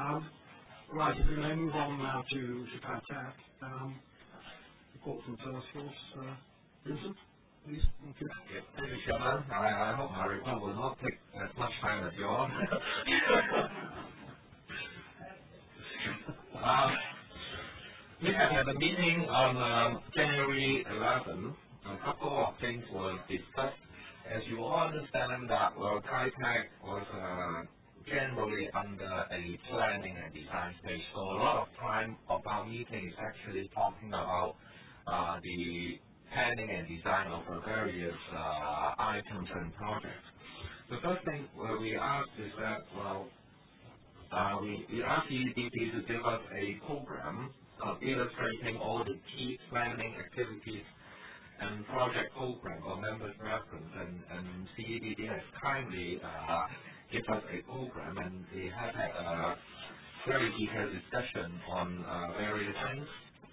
Right, if we may move on now to Kai-Tak. Report from Salesforce. Vincent, please. Thank you. Yes, thank you, Chairman. I hope my report will not take as much time as yours. We have had a meeting on January 11. A couple of things were discussed. As you all understand that, Kai-Tak was generally under a planning and design stage. So a lot of time of our meeting is actually talking about the planning and design of the various items and projects. The first thing we asked is that, we asked EDP to give us a program illustrating all the key planning activities and project program for members' reference, and CEDD has kindly given us a program, and we have had a very detailed discussion on various things.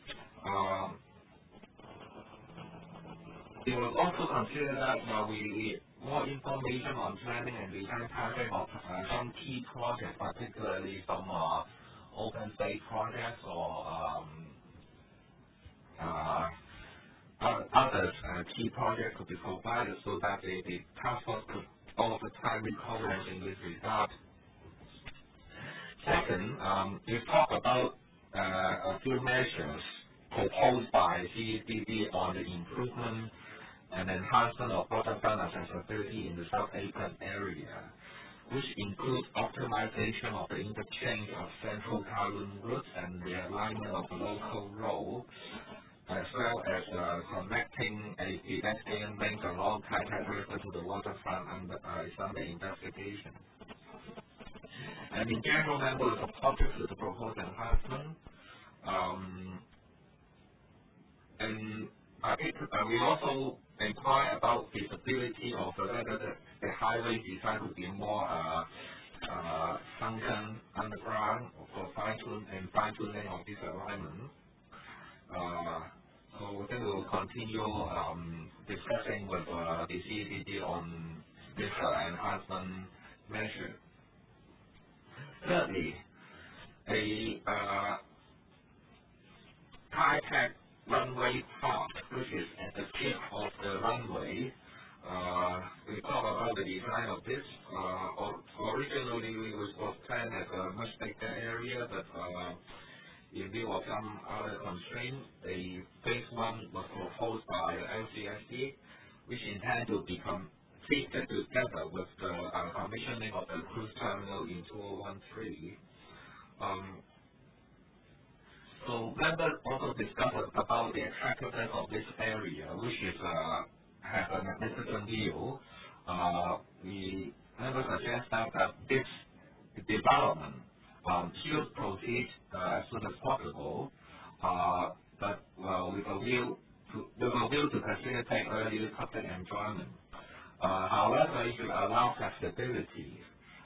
We will also consider that we more information on planning and design project of some key projects, particularly some open space projects or other key projects could be provided so that the task force could all of the time be covered in this regard. Second, we talk about a few measures proposed by CEDD on the improvement and enhancement of waterfront accessibility in the South APEC area, which includes optimization of the interchange of central Kowloon routes and the alignment of the local road, as well as connecting a pedestrian link along Kai-Tak River to the waterfront under investigation. And in general, members are supportive to the proposed enhancement. And we also inquire about feasibility of whether the highway design would be more sunken underground for fine-tuning of this alignment. So then we will continue discussing with the CEDD on this enhancement measure. Thirdly, a Kai-Tak runway park, which is at the tip of the runway. We talk about the design of this. Originally, it was planned as a much bigger area, but in view of some other constraints, the phase one was proposed by LCSD, which intend to become fitted together with the commissioning of the cruise terminal in 2013. So members also discussed about the attractiveness of this area, which is has a magnificent view. Members suggest that this development should proceed as soon as possible, but with a view to facilitate early public enjoyment. However, it should allow flexibility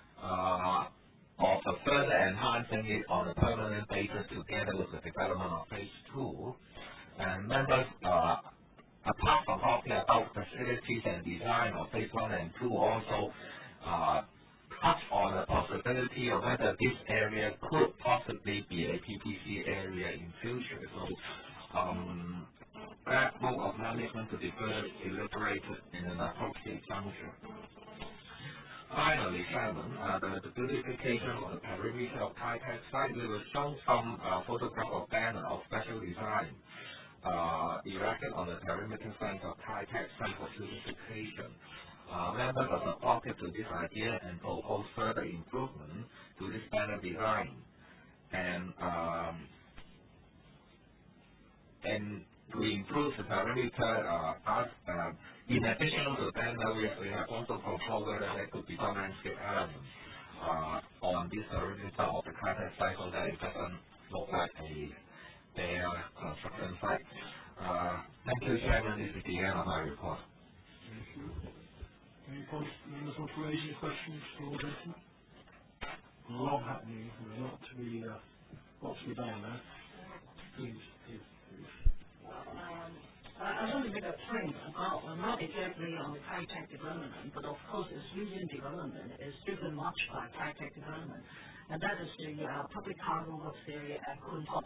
of further enhancing it on a permanent basis together with the development of phase two. And members, apart from talking about facilities and design of phase one and two, also touch on the possibility of whether this area could possibly be a PPC area in future. So that mode of management to be further deliberated in an appropriate juncture. Finally, Chairman, the beautification of the perimeter of Kai-Tak site, we will show some photograph of banner of special design erected on the perimeter fence of Kai-Tak site for beautification. Members are supportive to this idea and propose further improvement to this banner design. And to improve the perimeter, in addition to the banner, we have also proposed whether there could be some landscape elements on this perimeter of the Kai-Tak site so that it doesn't look like a bare construction site. Thank you, Chairman. This is the end of my report. Thank you. Any members want to raise any questions for Vincent? A lot happening. There's a lot to be done there. Please. I want to make a point about not exactly on the Kai-Tak development, but of course its region development is driven much by Kai-Tak development. and that is the public cargo works area at Kwun Tong.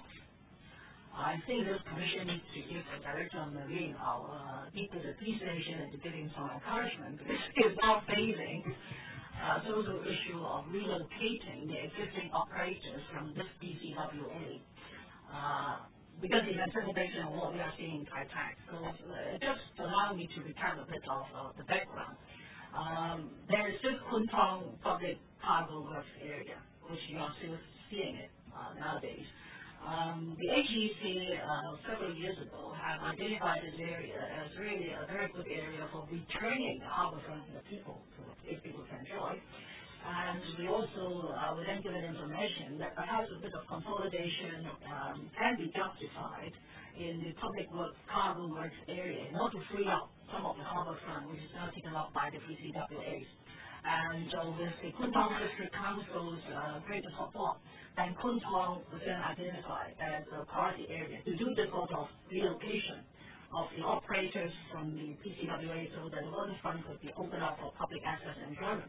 I think this commission needs to give the Director of Marine our deepest appreciation and to give him some encouragement because he is now facing social issue of relocating the existing operators from this PCWA because in anticipation of what we are seeing in Kai-Tak. So just allow me to recap a bit of the background. There is this Kwun Tong public cargo works area, which you are still seeing it nowadays. The AGC several years ago have identified this area as really a very good area for returning the harbourfront to the people, if people can enjoy. And we also were then given information that perhaps a bit of consolidation can be justified in the public cargo works area in order to free up some of the harbourfront, which is now taken up by the PCWAs. And with the Kwun Tong District Council's greater support, and Kwun Tong was then identified as a priority area to do this sort of relocation of the operators from the PCWA so that the waterfront could be opened up for public access and enjoyment.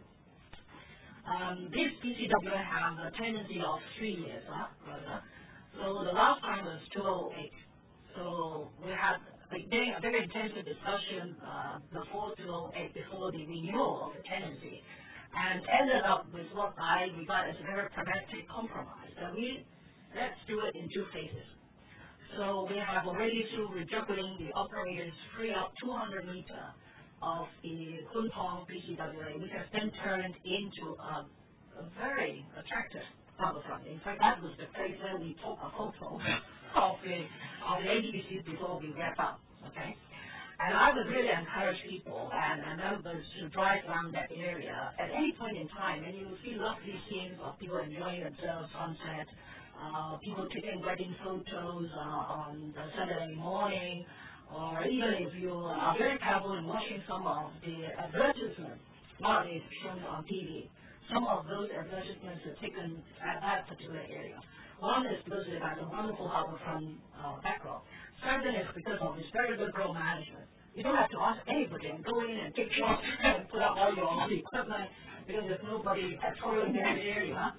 These PCWA have a tendency of 3 years, rather. So the last time was 2008. So we had a very intensive discussion before 2008, before the renewal of the tenancy, and ended up with what I regard as a very pragmatic compromise. That let's do it in 2 phases. So we have already, through rejuvenating the operators, free up 200 meters of the Kwun Tong PCWA, which has then turned into a very attractive harbourfront. In fact, that was the place where we took a photo of the AGC before we wrap up. Okay. And I would really encourage people and members to drive around that area at any point in time, and you will see lovely scenes of people enjoying themselves, sunset, people taking wedding photos on the Saturday morning, or even if you are very careful in watching some of the advertisements nowadays shown on TV. Some of those advertisements are taken at that particular area. One is because it has a wonderful harbourfront background. Second is because of its very good road management. You don't have to ask anybody and go in and take shots and put up all your equipment because there's nobody patrolling that area.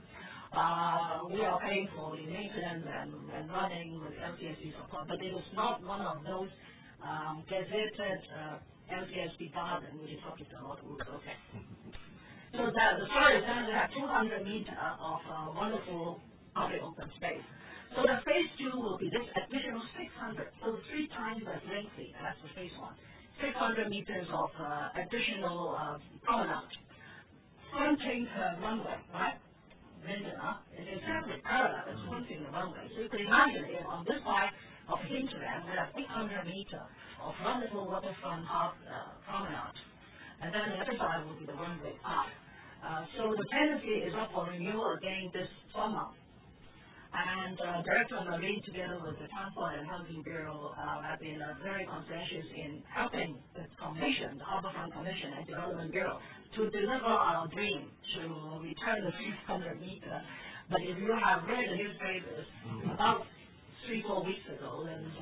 We are paying for the maintenance and running with LCSC support, but it is not one of those gazetted LCSC garden which is subject to a lot of rules. Okay. So the story is that we have 200 meters of wonderful public open space. So the phase 2 will be this additional 600, so 3 times as lengthy as the phase 1. 600 meters of additional promenade, fronting the runway, right? It's exactly parallel, it's fronting the runway. So you can imagine if on this side of hinterland we have 800 meters of wonderful waterfront promenade, and then the other side will be the runway up. So the tenancy is up for renewal again this summer. And Director of Marine, together with the Transport and Housing Bureau, have been very conscientious in helping the Commission, the Harbourfront Commission and Development Bureau, to deliver our dream to return the 600 meters. But if you have read the newspapers, about 3-4 weeks ago, there was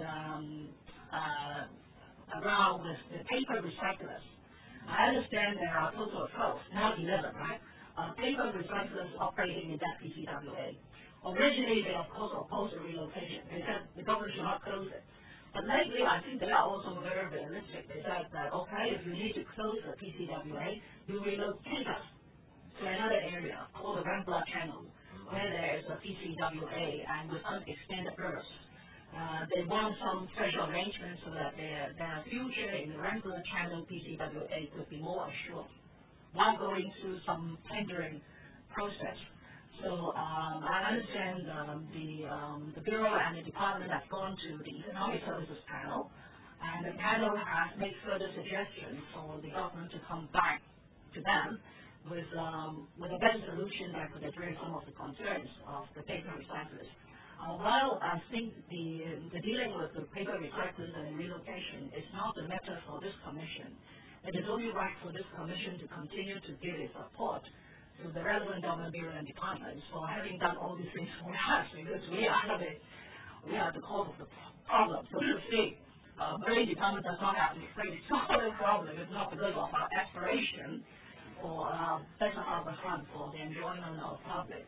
around the paper recyclers. I understand there are a total of 12, now 11, right? Paper recyclers operating in that PCWA. Originally, they of course opposed the relocation. They said the government should not close it. But lately, I think they are also very realistic. They said that, okay, if you need to close the PCWA, you relocate us to another area called the Rambler Channel, where there is a PCWA and with unextended berths. They want some special arrangements so that their future in the Rambler Channel PCWA could be more assured while going through some tendering process. So I understand the Bureau and the Department have gone to the Economic Services Panel, and the panel has made further suggestions for the government to come back to them with a better solution that could address some of the concerns of the paper recyclers. While I think the dealing with the paper recyclers and relocation is not a matter for this commission, it is only right for this commission to continue to give its support to the relevant government bureau and departments for having done all these things for us, because we are the cause of the problem. So to speak, Marine Department does not have to face the problem. It's not because of our aspiration for better harbourfront for the enjoyment of public.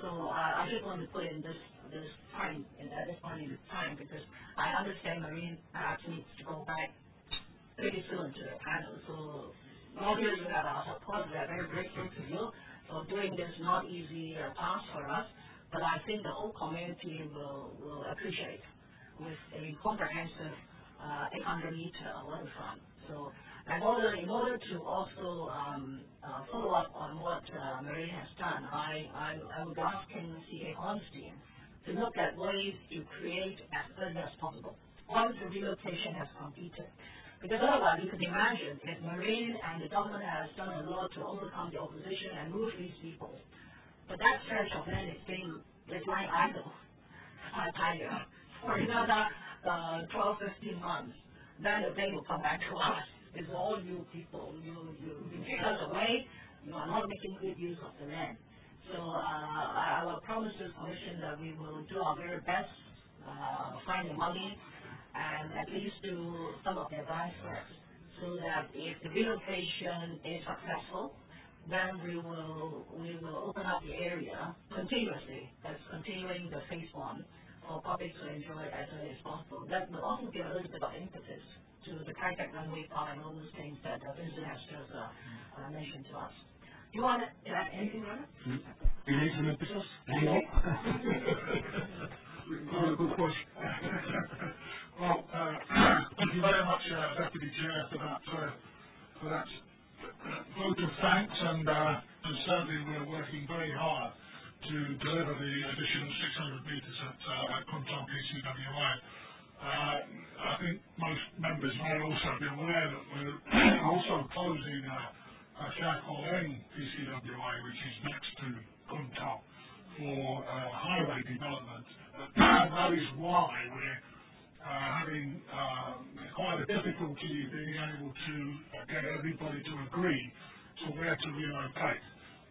So I just want to put in this time, at this point in time, because I understand Marine perhaps needs to go back pretty soon to the panel. So Roger, you have our support. We are very grateful to you for doing this not easy task for us, but I think the whole community will appreciate with a comprehensive 800-meter waterfront. So in order to also follow up on what Marine has done, I would ask C.A. Hornstein to look at ways to create as early as possible once the relocation has completed. Because otherwise, you can imagine if Marine and the government has done a lot to overcome the opposition and move these people, but that stretch of land is lying idle, for another 12, 15 months. Then they will come back to us. It's all you people. You take us away. You are not making good use of the land. So I will promise this commission that we will do our very best, find the money, and at least do some of the advice work, so that if the relocation is successful, then we will open up the area continuously. That's continuing the phase 1 for public to enjoy as early as possible. That will also give a little bit of impetus to the Kai Tak runway park and all those things that Vincent has just mentioned to us. Do you want to add anything, Ronald? Do you need some impetus? No. Good question. Well, thank you very much, Deputy Chair, for that vote of thanks, and certainly we're working very hard to deliver the additional 600 metres at Kwun Tong PCWA. I think most members may also be aware that we're also closing Sha Kwo Leng PCWA, which is next to Kwun Tong, for highway development. That is why we're having quite a difficulty being able to get everybody to agree to where to relocate.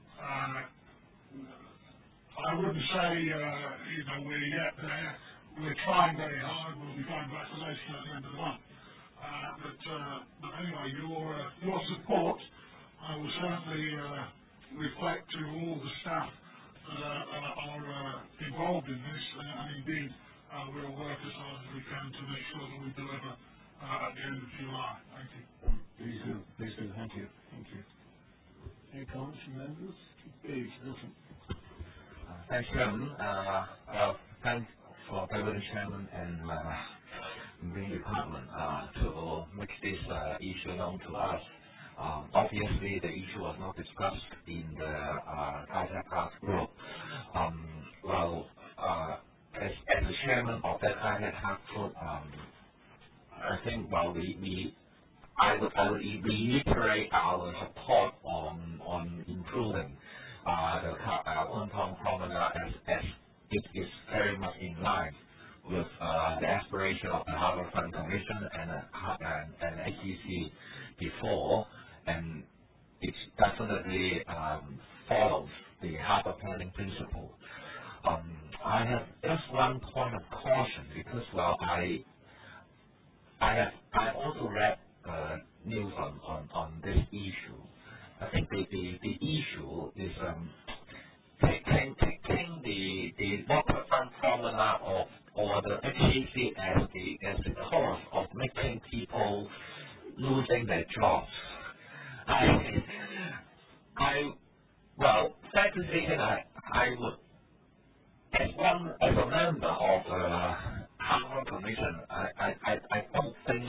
I wouldn't say we're yet there. We're trying very hard. We'll be going back to Leicester at the end of the month. But anyway, your support, I will certainly reflect to all the staff that are involved in this, and indeed we'll work as hard as we can to make sure that we deliver at the end of July. Thank you. Please do. Thank you. Any comments from members? Please, listen. Thanks, Chairman. Thanks for Deputy Chairman and Marine Department to make this issue known to us. Obviously, the issue was not discussed in the Kai Tak task group. As the chairman of that Kai Tak task group, I think I would reiterate our support on improving the Kwun Tong promenade as it is very much in line with the aspiration of the Harbourfront Commission and HCC before, and it definitely follows the harbour planning principle. I have just one point of caution because I also read news on this issue. I think the issue is taking the waterfront promenade or the HCC as the cause of making people losing their jobs. Frankly speaking, I would, as a member of the Harbour Commission, I don't think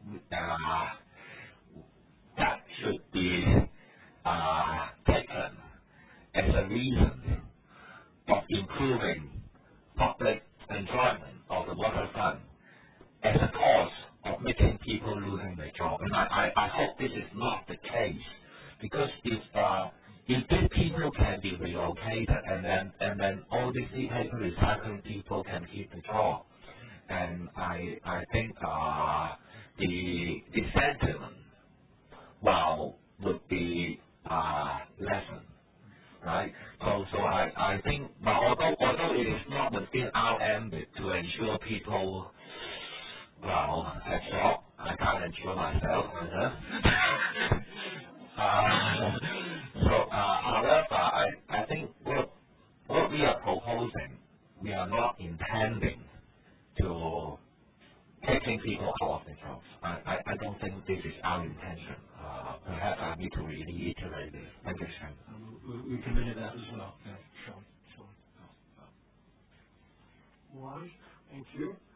that should be taken as a reason of improving public enjoyment of the waterfront as a cause of making people losing their job. And I hope this is not the case, because if these people can be relocated and then all these paper recycling people can keep the job, and I think the sentiment would be lessened, right? So I think, although it is not within our ambit to ensure people have job, I can't ensure myself. However, I think what we are we are not intending to taking people out of the jobs. I don't think this is our intention. Perhaps I need to reiterate this. Thank you, Chairman. We committed that as well. Yeah, sure. All right. Thank you.